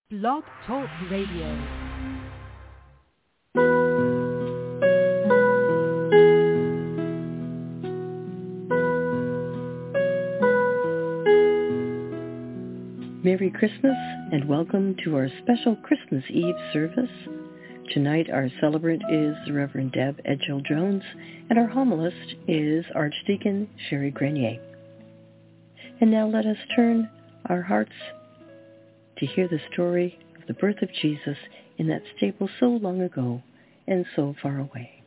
Blog Talk Radio. Merry Christmas and welcome to our special Christmas Eve service. Tonight our celebrant is the Reverend Deb Edgell-Jones and our homilist is Archdeacon Sherry Grenier. And now let us turn our hearts to hear the story of the birth of Jesus in that stable so long ago and so far away.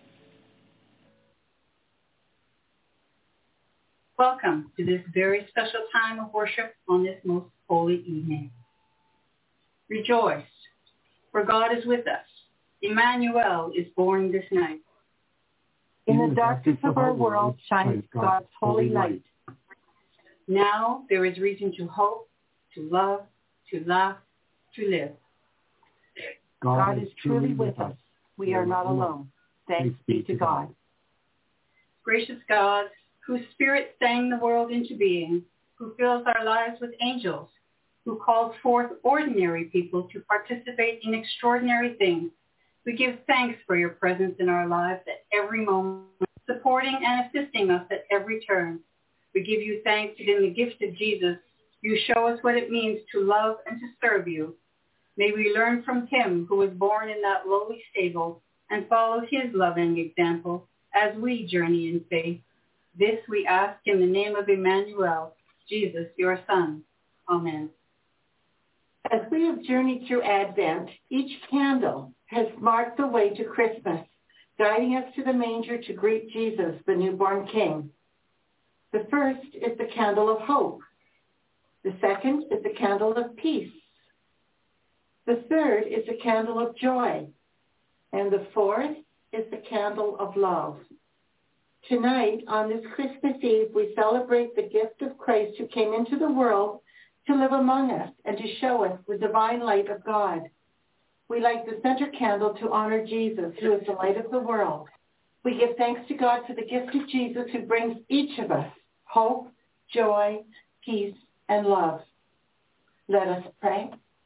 Welcome to this very special time of worship on this most holy evening. Rejoice, for God is with us. Emmanuel is born this night. In the darkness of our world shines God's holy light. Now there is reason to hope, to love, to laugh, to live. God is truly with us. We are not alone. Thanks be to God. Gracious God, whose Spirit sang the world into being, who fills our lives with angels, who calls forth ordinary people to participate in extraordinary things, we give thanks for your presence in our lives at every moment, supporting and assisting us at every turn. We give you thanks that in the gift of Jesus, you show us what it means to love and to serve you. May we learn from him who was born in that lowly stable and follow his loving example as we journey in faith. This we ask in the name of Emmanuel, Jesus, your Son. Amen. As we have journeyed through Advent, each candle has marked the way to Christmas, guiding us to the manger to greet Jesus, the newborn King. The first is the candle of hope. The second is the candle of peace. The third is the candle of joy. And the fourth is the candle of love. Tonight, on this Christmas Eve, we celebrate the gift of Christ who came into the world to live among us and to show us the divine light of God. We light the center candle to honor Jesus, who is the light of the world. We give thanks to God for the gift of Jesus who brings each of us hope, joy, peace, and love. Let us pray.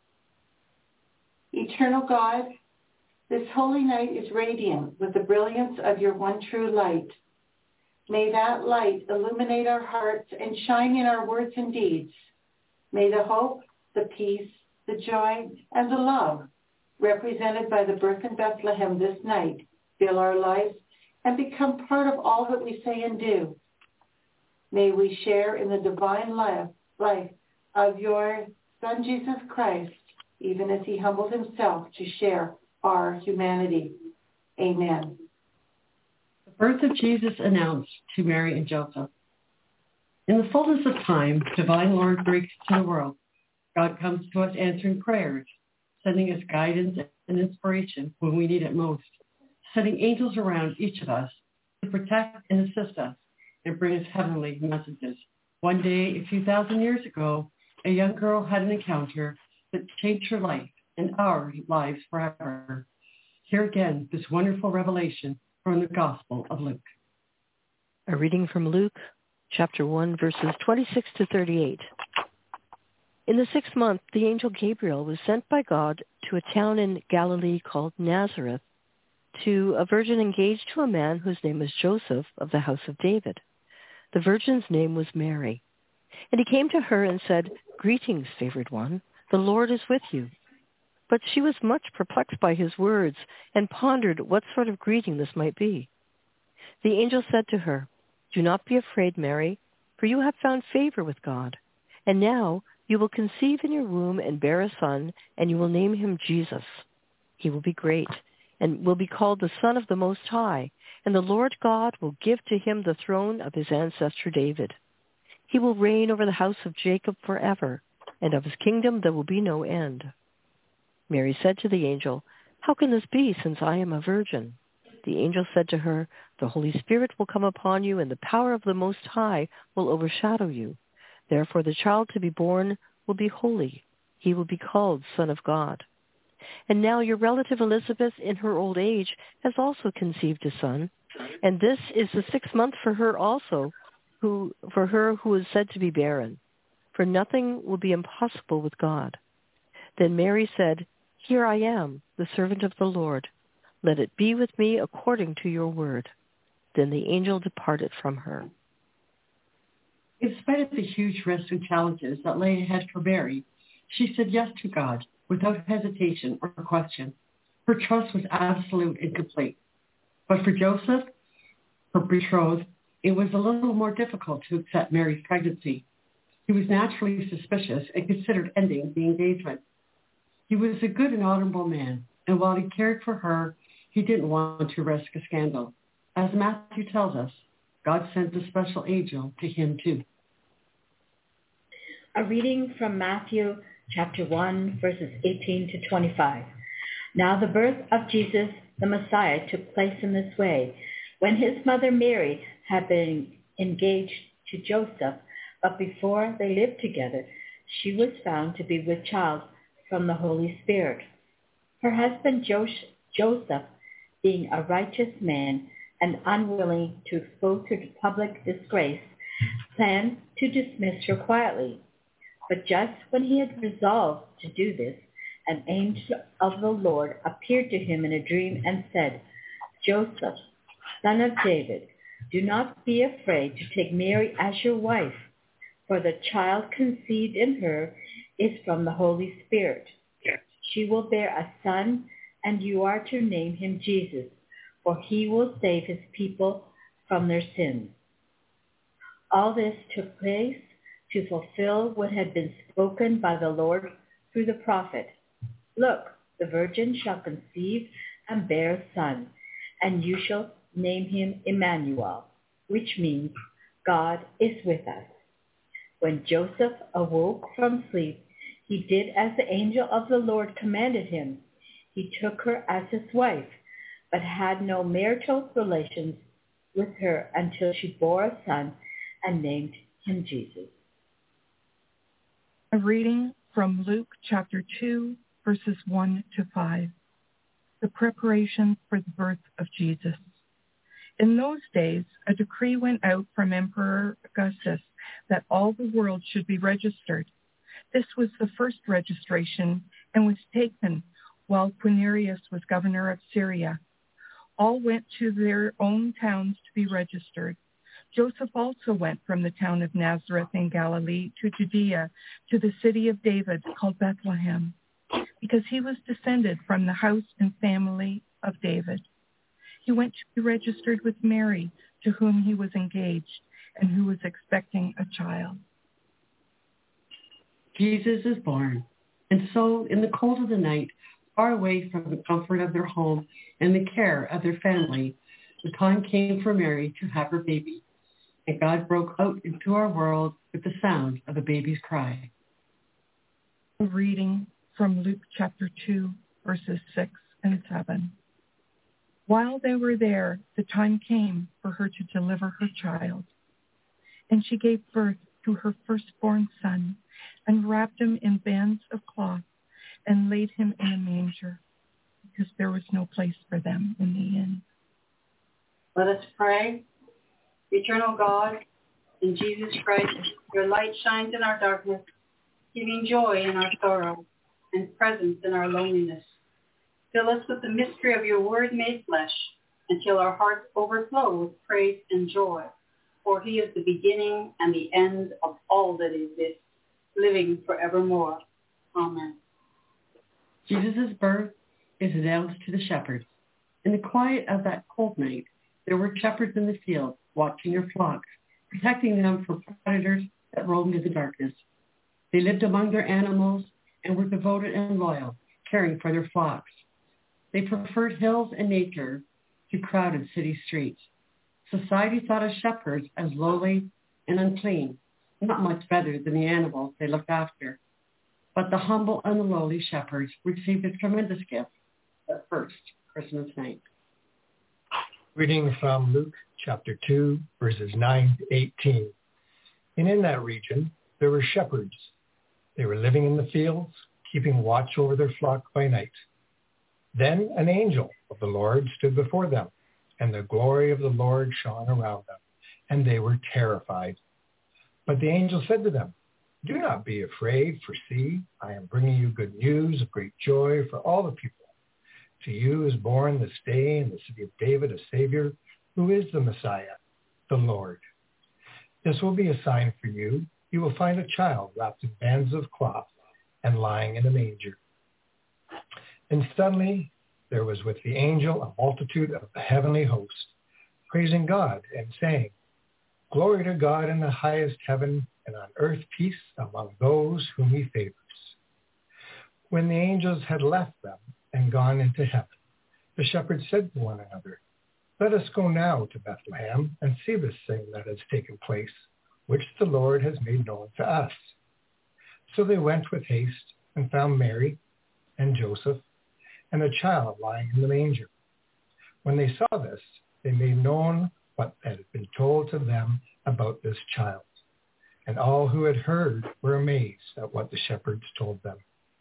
Eternal God, this holy night is radiant with the brilliance of your one true light. May that light illuminate our hearts and shine in our words and deeds. May the hope, the peace, the joy, and the love represented by the birth in Bethlehem this night fill our lives and become part of all that we say and do. May we share in the divine life of your Son, Jesus Christ, even as he humbled himself to share our humanity. Amen. The birth of Jesus announced to Mary and Joseph. In the fullness of time, divine Lord breaks to the world. God comes to us answering prayers, sending us guidance and inspiration when we need it most, sending angels around each of us to protect and assist us and bring us heavenly messages. One day, a few thousand years ago, a young girl had an encounter that changed her life and our lives forever. Here again, this wonderful revelation from the Gospel of Luke. A reading from Luke, chapter 1, verses 26 to 38. In the 6th month, the angel Gabriel was sent by God to a town in Galilee called Nazareth, to a virgin engaged to a man whose name was Joseph of the house of David. The virgin's name was Mary. And he came to her and said, "Greetings, favored one, the Lord is with you." But she was much perplexed by his words and pondered what sort of greeting this might be. The angel said to her, "Do not be afraid, Mary, for you have found favor with God. And now you will conceive in your womb and bear a son, and you will name him Jesus. He will be great and will be called the Son of the Most High, and the Lord God will give to him the throne of his ancestor David. He will reign over the house of Jacob forever, and of his kingdom there will be no end." Mary said to the angel, "How can this be, since I am a virgin?" The angel said to her, "The Holy Spirit will come upon you, and the power of the Most High will overshadow you. Therefore the child to be born will be holy. He will be called Son of God. And now your relative Elizabeth, in her old age, has also conceived a son, and this is the 6th month for her also, who is said to be barren. For nothing will be impossible with God." Then Mary said, "Here I am, the servant of the Lord. Let it be with me according to your word." Then the angel departed from her. In spite of the huge risks and challenges that lay ahead for Mary, she said yes to God without hesitation or question. Her trust was absolute and complete. But for Joseph, her betrothed, it was a little more difficult to accept Mary's pregnancy. He was naturally suspicious and considered ending the engagement. He was a good and honorable man, and while he cared for her, he didn't want to risk a scandal. As Matthew tells us, God sent a special angel to him too. A reading from Matthew chapter 1, verses 18 to 25. Now the birth of Jesus, the Messiah, took place in this way. When his mother Mary had been engaged to Joseph, but before they lived together, she was found to be with child from the Holy Spirit. Her husband Joseph, being a righteous man and unwilling to expose her to public disgrace, planned to dismiss her quietly. But just when he had resolved to do this, an angel of the Lord appeared to him in a dream and said, "Joseph, son of David, do not be afraid to take Mary as your wife, for the child conceived in her is from the Holy Spirit. She will bear a son, and you are to name him Jesus, for he will save his people from their sins." All this took place to fulfill what had been spoken by the Lord through the prophet. "Look, the virgin shall conceive and bear a son, and you shall name him Emmanuel," which means God is with us. When Joseph awoke from sleep, he did as the angel of the Lord commanded him. He took her as his wife, but had no marital relations with her until she bore a son and named him Jesus. A reading from Luke chapter 2, verses 1 to 5. The preparation for the birth of Jesus. In those days, a decree went out from Emperor Augustus that all the world should be registered. This was the first registration and was taken while Quirinius was governor of Syria. All went to their own towns to be registered. Joseph also went from the town of Nazareth in Galilee to Judea, to the city of David called Bethlehem, because he was descended from the house and family of David. He went to be registered with Mary, to whom he was engaged and who was expecting a child. Jesus is born, and so in the cold of the night, far away from the comfort of their home and the care of their family, the time came for Mary to have her baby, and God broke out into our world with the sound of a baby's cry. A reading from Luke chapter 2, verses 6 and 7. While they were there, the time came for her to deliver her child, and she gave birth to her firstborn son and wrapped him in bands of cloth and laid him in a manger, because there was no place for them in the inn. Let us pray. Eternal God, in Jesus Christ, your light shines in our darkness, giving joy in our sorrow and presence in our loneliness. Fill us with the mystery of your word made flesh, until our hearts overflow with praise and joy. For he is the beginning and the end of all that exists, living forevermore. Amen. Jesus' birth is announced to the shepherds. In the quiet of that cold night, there were shepherds in the field watching their flocks, protecting them from predators that roamed in the darkness. They lived among their animals and were devoted and loyal, caring for their flocks. They preferred hills and nature to crowded city streets. Society thought of shepherds as lowly and unclean, not much better than the animals they looked after. But the humble and the lowly shepherds received a tremendous gift that first Christmas night. Reading from Luke chapter 2, verses 9 to 18. And in that region, there were shepherds. They were living in the fields, keeping watch over their flock by night. Then an angel of the Lord stood before them, and the glory of the Lord shone around them, and they were terrified. But the angel said to them, Do not be afraid, for see, I am bringing you good news of great joy for all the people. To you is born this day in the city of David a Savior, who is the Messiah, the Lord. This will be a sign for you. You will find a child wrapped in bands of cloth and lying in a manger. And suddenly there was with the angel a multitude of the heavenly host, praising God and saying, Glory to God in the highest heaven, and on earth peace among those whom he favors. When the angels had left them and gone into heaven, the shepherds said to one another, Let us go now to Bethlehem and see this thing that has taken place, which the Lord has made known to us. So they went with haste and found Mary and Joseph and a child lying in the manger. When they saw this, they made known what had been told to them about this child. And all who had heard were amazed at what the shepherds told them.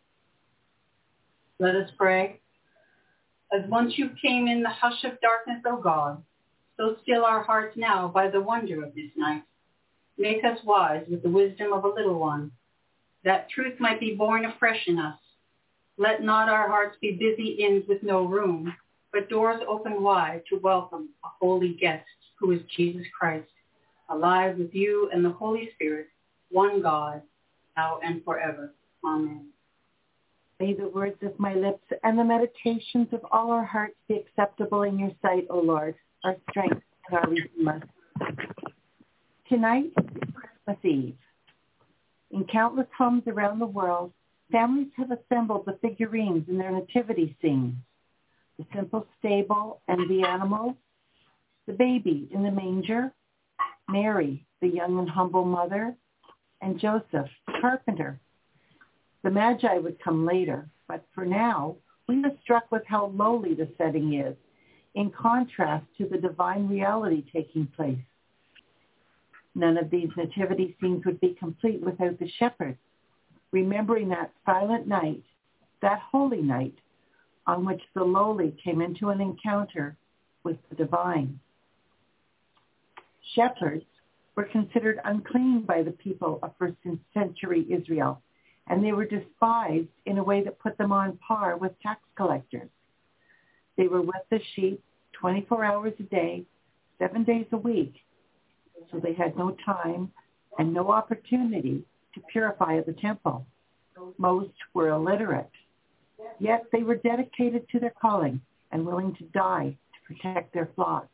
Let us pray. As once you came in the hush of darkness, O God, so still our hearts now by the wonder of this night. Make us wise with the wisdom of a little one, that truth might be born afresh in us. Let not our hearts be busy inns with no room, but doors open wide to welcome a holy guest who is Jesus Christ, alive with you and the Holy Spirit, one God, now and forever. Amen. May the words of my lips and the meditations of all our hearts be acceptable in your sight, O Lord, our strength and our Redeemer. Tonight is Christmas Eve. In countless homes around the world, families have assembled the figurines in their nativity scenes. The simple stable and the animals, the baby in the manger, Mary, the young and humble mother, and Joseph, the carpenter. The Magi would come later, but for now, we are struck with how lowly the setting is, in contrast to the divine reality taking place. None of these nativity scenes would be complete without the shepherds, remembering that silent night, that holy night, on which the lowly came into an encounter with the divine. Shepherds were considered unclean by the people of first century Israel, and they were despised in a way that put them on par with tax collectors. They were with the sheep 24 hours a day, 7 days a week, so they had no time and no opportunity to purify the temple. Most were illiterate, yet they were dedicated to their calling and willing to die to protect their flocks.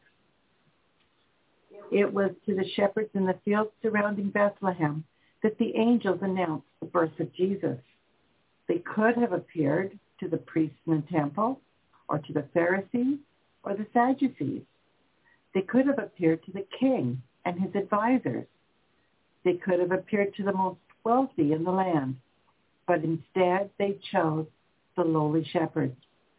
It was to the shepherds in the fields surrounding Bethlehem that the angels announced the birth of Jesus. They could have appeared to the priests in the temple, or to the Pharisees, or the Sadducees. They could have appeared to the king and his advisors. They could have appeared to the most wealthy in the land, but instead they chose the lowly shepherds.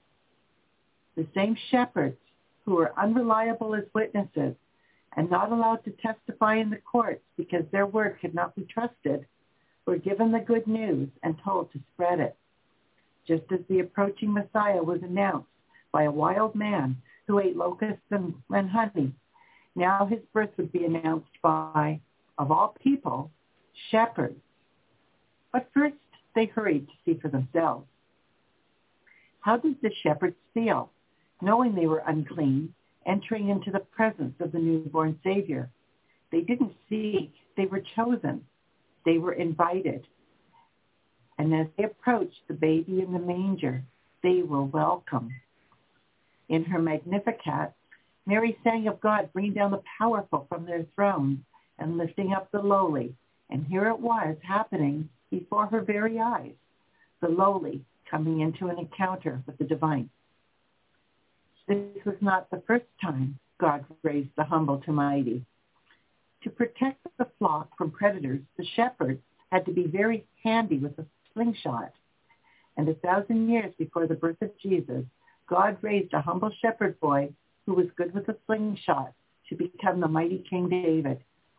The same shepherds who were unreliable as witnesses and not allowed to testify in the courts because their word could not be trusted, were given the good news and told to spread it. Just as the approaching Messiah was announced by a wild man who ate locusts and honey, now his birth would be announced by, of all people, shepherds. But first they hurried to see for themselves. How did the shepherds feel, knowing they were unclean, entering into the presence of the newborn Savior? They didn't seek, they were chosen. They were invited. And as they approached the baby in the manger, they were welcome. In her Magnificat, Mary sang of God bringing down the powerful from their thrones and lifting up the lowly. And here it was happening before her very eyes, the lowly coming into an encounter with the divine. This was not the first time God raised the humble to mighty. To protect the flock from predators, the shepherds had to be very handy with a slingshot. And 1,000 years before the birth of Jesus, God raised a humble shepherd boy who was good with a slingshot to become the mighty King David.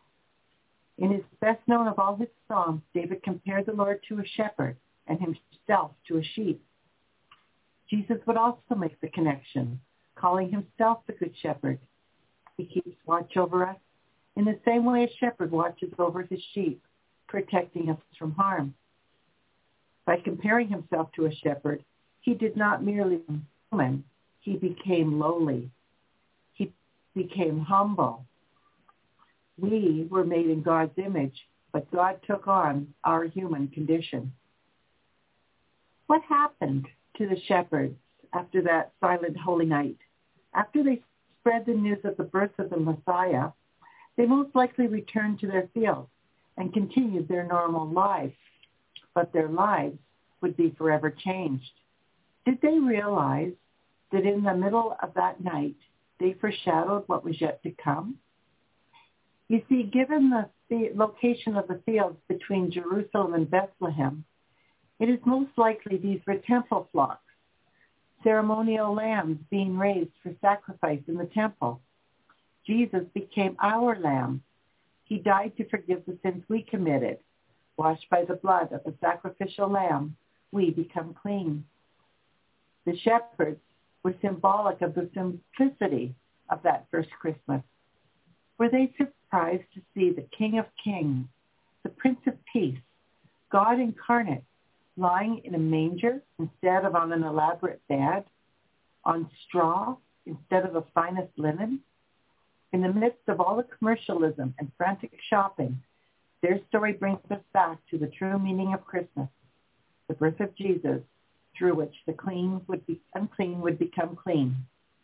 In his best known of all his psalms, David compared the Lord to a shepherd and himself to a sheep. Jesus would also make the connection, calling himself the Good Shepherd. He keeps watch over us in the same way a shepherd watches over his sheep, protecting us from harm. By comparing himself to a shepherd, he did not merely become human, he became lowly. He became humble. We were made in God's image, but God took on our human condition. What happened to the shepherds after that silent holy night? After they spread the news of the birth of the Messiah, they most likely returned to their fields and continued their normal lives, but their lives would be forever changed. Did they realize that in the middle of that night, they foreshadowed what was yet to come? You see, given the location of the fields between Jerusalem and Bethlehem, it is most likely these were temple flocks, ceremonial lambs being raised for sacrifice in the temple. Jesus became our lamb. He died to forgive the sins we committed. Washed by the blood of the sacrificial lamb, we become clean. The shepherds were symbolic of the simplicity of that first Christmas. Were they surprised to see the King of Kings, the Prince of Peace, God incarnate, lying in a manger instead of on an elaborate bed, on straw instead of the finest linen? In the midst of all the commercialism and frantic shopping, their story brings us back to the true meaning of Christmas, the birth of Jesus, through which the unclean would become clean.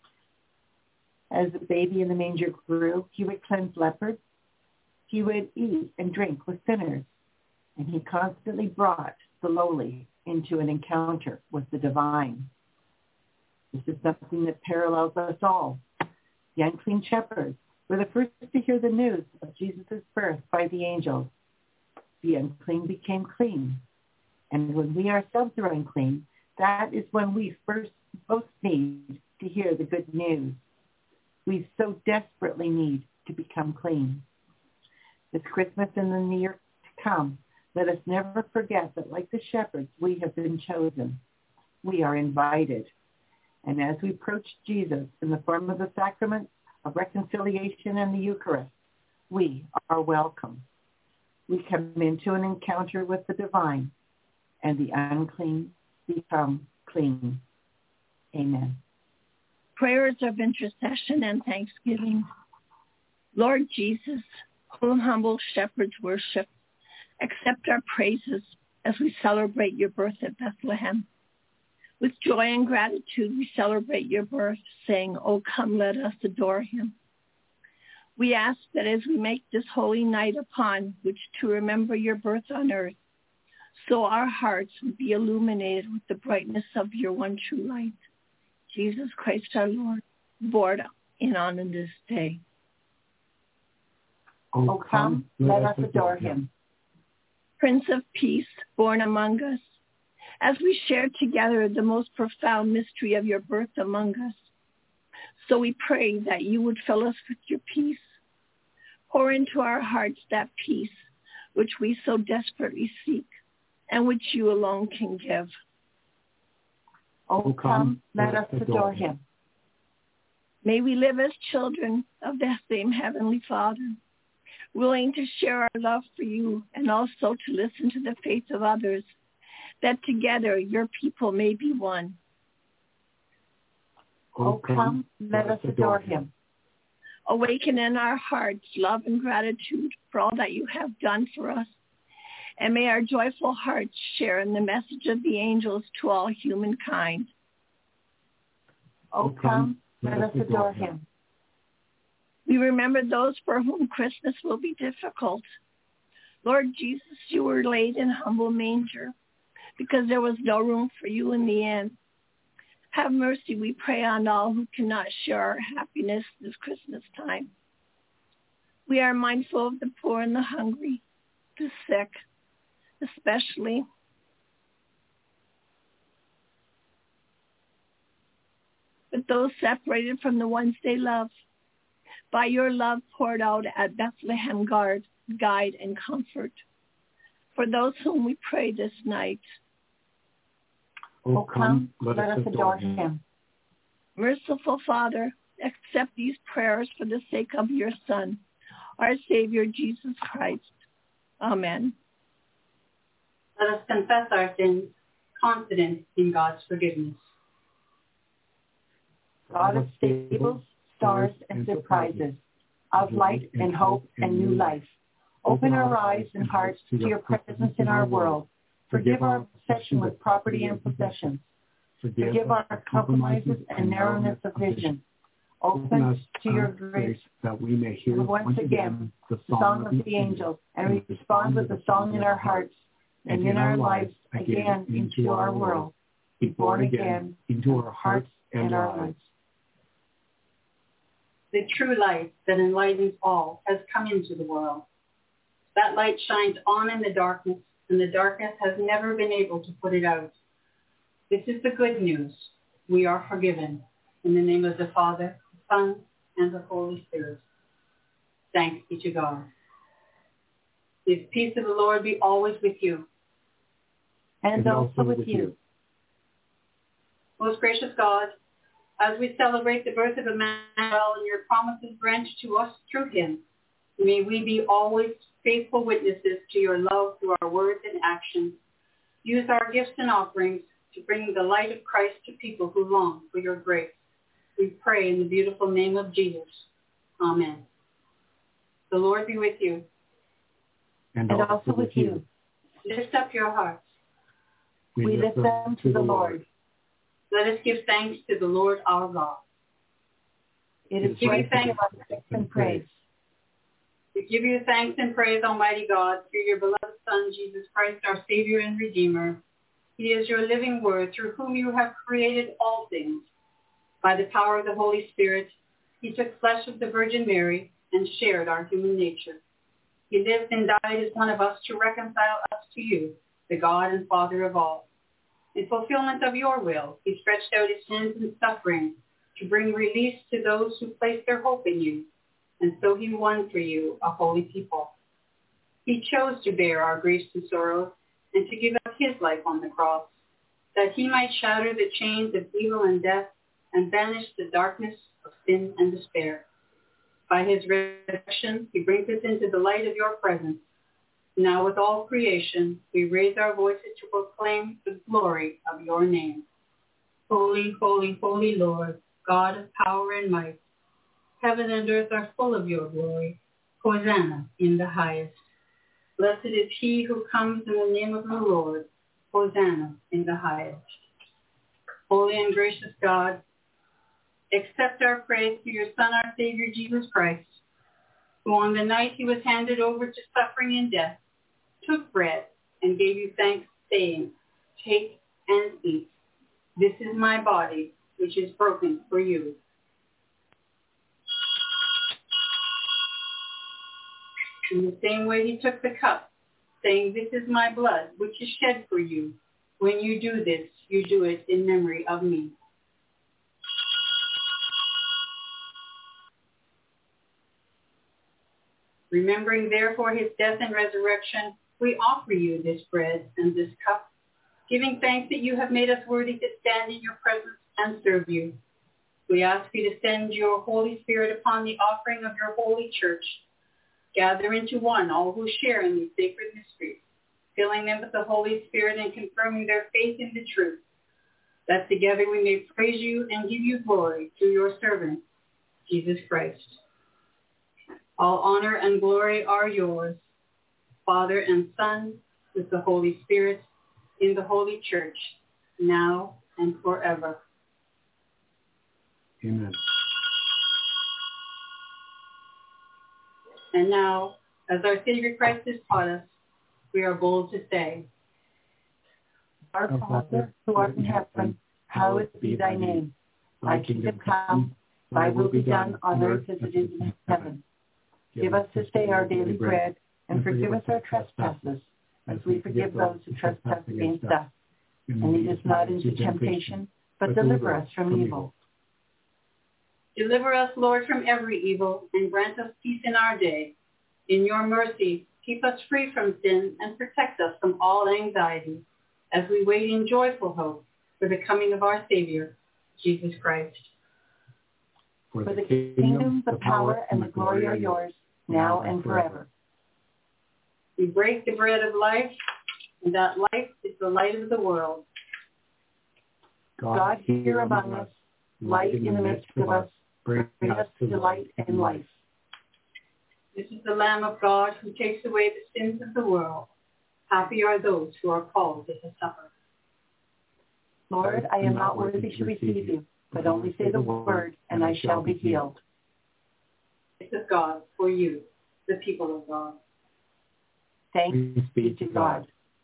As the baby in the manger grew, he would cleanse lepers. He would eat and drink with sinners. And he constantly brought the lowly into an encounter with the divine. This is something that parallels us all. The unclean shepherds were the first to hear the news of Jesus' birth by the angels. The unclean became clean. And when we ourselves are unclean, that is when we most need to hear the good news. We so desperately need to become clean. This Christmas and the year to come, let us never forget that like the shepherds, we have been chosen. We are invited. And as we approach Jesus in the form of the sacraments of reconciliation and the Eucharist, we are welcome. We come into an encounter with the divine, and the unclean become clean. Amen. Prayers of intercession and thanksgiving. Lord Jesus, whom humble shepherds worship, accept our praises as we celebrate your birth at Bethlehem. With joy and gratitude, we celebrate your birth, saying, "Oh, come, let us adore him." We ask that as we make this holy night upon which to remember your birth on earth, so our hearts would be illuminated with the brightness of your one true light, Jesus Christ our Lord, born in on this day. Oh, come, let us adore him. Prince of Peace, born among us, as we share together the most profound mystery of your birth among us. So we pray that you would fill us with your peace. Pour into our hearts that peace which we so desperately seek and which you alone can give. Oh, come, let us adore him. May we live as children of that same Heavenly Father, willing to share our love for you and also to listen to the faith of others, that together your people may be one. Oh, come, let us adore him. Awaken in our hearts love and gratitude for all that you have done for us, and may our joyful hearts share in the message of the angels to all humankind. Oh, come, let us adore him. We remember those for whom Christmas will be difficult. Lord Jesus, you were laid in a humble manger because there was no room for you in the inn. Have mercy, we pray, on all who cannot share our happiness this Christmas time. We are mindful of the poor and the hungry, the sick, especially. But those separated from the ones they love. By your love poured out at Bethlehem, guide and comfort. For those whom we pray this night. Oh, come, let us adore him. Merciful Father, accept these prayers for the sake of your Son, our Savior, Jesus Christ. Amen. Let us confess our sins, confident in God's forgiveness. God of stables, stars, and surprises, of light and hope and new life, open our eyes and hearts to your presence in our world. Forgive our obsession with property and possessions. Forgive our compromises and narrowness of vision. Open us to your grace that we may hear once again the song of the angels and respond with the song in our hearts and in our lives again into our world. Be born again into our hearts and our lives. The true light that enlightens all has come into the world. That light shines on in the darkness, and the darkness has never been able to put it out. This is the good news. We are forgiven. In the name of the Father, the Son, and the Holy Spirit. Thanks be to God. The peace of the Lord be always with you. And also with you. Most gracious God, as we celebrate the birth of Emmanuel and your promises granted to us through him, may we be always faithful witnesses to your love through our words and actions. Use our gifts and offerings to bring the light of Christ to people who long for your grace. We pray in the beautiful name of Jesus. Amen. The Lord be with you. And also with you. Lift up your hearts. We lift them to the Lord. Let us give thanks to the Lord our God. It is right to give us thanks and praise. We give you thanks and praise, Almighty God, through your beloved Son, Jesus Christ, our Savior and Redeemer. He is your living word, through whom you have created all things. By the power of the Holy Spirit, he took flesh of the Virgin Mary and shared our human nature. He lived and died as one of us to reconcile us to you, the God and Father of all. In fulfillment of your will, he stretched out his hands in suffering to bring release to those who place their hope in you, and so he won for you a holy people. He chose to bear our griefs and sorrows and to give up his life on the cross, that he might shatter the chains of evil and death and banish the darkness of sin and despair. By his resurrection, he brings us into the light of your presence. Now with all creation, we raise our voices to proclaim the glory of your name. Holy, holy, holy Lord, God of power and might. Heaven and earth are full of your glory. Hosanna in the highest. Blessed is he who comes in the name of the Lord. Hosanna in the highest. Holy and gracious God, accept our praise through your Son, our Savior, Jesus Christ, who on the night he was handed over to suffering and death, took bread and gave you thanks, saying, "Take and eat. This is my body, which is broken for you." In the same way he took the cup, saying, "This is my blood, which is shed for you. When you do this, you do it in memory of me." Remembering therefore his death and resurrection, we offer you this bread and this cup, giving thanks that you have made us worthy to stand in your presence and serve you. We ask you to send your Holy Spirit upon the offering of your holy church. Gather into one all who share in these sacred mysteries, filling them with the Holy Spirit and confirming their faith in the truth, that together we may praise you and give you glory through your servant, Jesus Christ. All honor and glory are yours, Father and Son, with the Holy Spirit, in the Holy Church, now and forever. Amen. And now, as our Savior Christ has taught us, we are bold to say, Our Father, who art in heaven, hallowed be thy name. Thy kingdom come, thy will be done on earth as it is in heaven. Give us this day our daily bread, and forgive us our trespasses, as we forgive those who trespass against us. And lead us not into temptation, but deliver us from evil. Deliver us, Lord, from every evil, and grant us peace in our day. In your mercy, keep us free from sin and protect us from all anxiety, as we wait in joyful hope for the coming of our Savior, Jesus Christ. For the kingdom, the power, and the glory are yours, now and forever. We break the bread of life and that light is the light of the world. God here among us, light in the midst of us, bring us to light and life. This is the Lamb of God who takes away the sins of the world. Happy are those who are called to his supper. Lord, I am not worthy to receive you, but only say the word, and I shall be healed. It's of God for you, the people of God. Thanks be to God.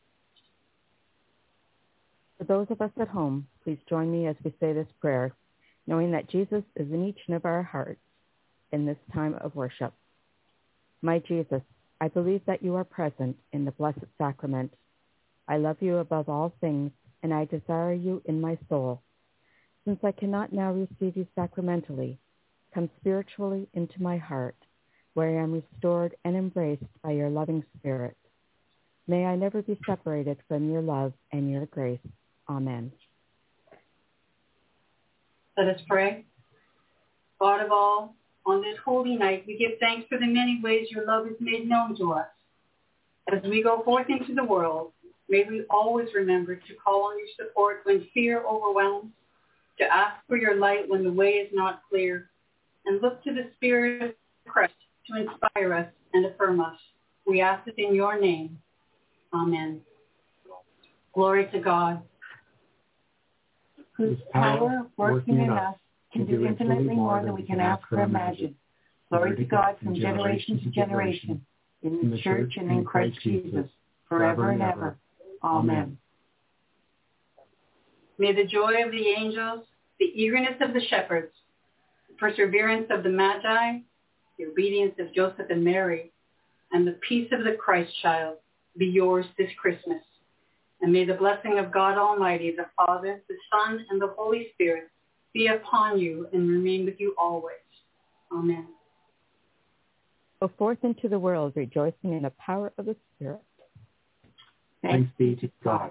For those of us at home, please join me as we say this prayer, knowing that Jesus is in each one of our hearts in this time of worship. My Jesus, I believe that you are present in the Blessed Sacrament. I love you above all things, and I desire you in my soul. Since I cannot now receive you sacramentally, come spiritually into my heart, where I am restored and embraced by your loving Spirit. May I never be separated from your love and your grace. Amen. Let us pray. God of all, on this holy night, we give thanks for the many ways your love is made known to us. As we go forth into the world, may we always remember to call on your support when fear overwhelms, to ask for your light when the way is not clear, and look to the Spirit of Christ to inspire us and affirm us. We ask it in your name. Amen. Glory to God, whose power working in us can do infinitely more than we can ask or imagine. Glory to God from generation to generation, in the Church and in Christ Jesus, forever and ever. Amen. May the joy of the angels, the eagerness of the shepherds, the perseverance of the Magi, the obedience of Joseph and Mary, and the peace of the Christ child be yours this Christmas. And may the blessing of God Almighty, the Father, the Son, and the Holy Spirit be upon you and remain with you always. Amen. Go forth into the world, rejoicing in the power of the Spirit. Thanks be to God.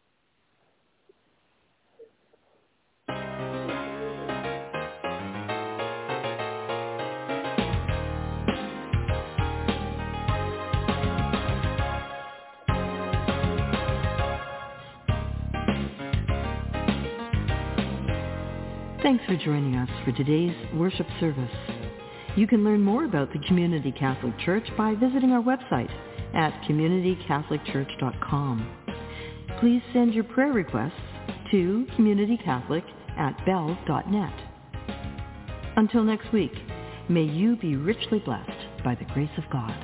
Thanks for joining us for today's worship service. You can learn more about the Community Catholic Church by visiting our website at communitycatholicchurch.com. Please send your prayer requests to communitycatholic@bell.net. Until next week, may you be richly blessed by the grace of God.